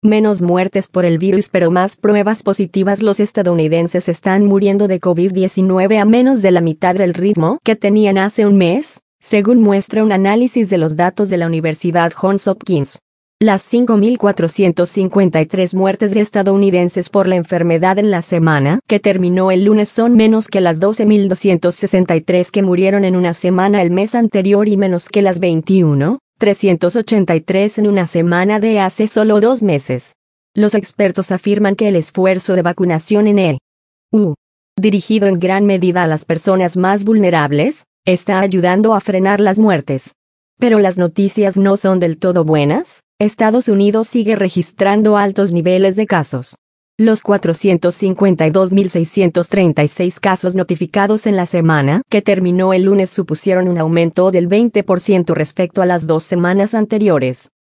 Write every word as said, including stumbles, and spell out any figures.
Menos muertes por el virus pero más pruebas positivas. Los estadounidenses están muriendo de COVID diecinueve a menos de la mitad del ritmo que tenían hace un mes, según muestra un análisis de los datos de la Universidad Johns Hopkins. Las cinco mil cuatrocientas cincuenta y tres muertes de estadounidenses por la enfermedad en la semana que terminó el lunes son menos que las doce mil doscientas sesenta y tres que murieron en una semana el mes anterior y menos que las veintiún mil trescientas ochenta y tres en una semana de hace solo dos meses. Los expertos afirman que el esfuerzo de vacunación en el U, dirigido en gran medida a las personas más vulnerables, está ayudando a frenar las muertes. Pero las noticias no son del todo buenas. Estados Unidos sigue registrando altos niveles de casos. Los cuatrocientos cincuenta y dos mil seiscientos treinta y seis casos notificados en la semana que terminó el lunes supusieron un aumento del veinte por ciento respecto a las dos semanas anteriores.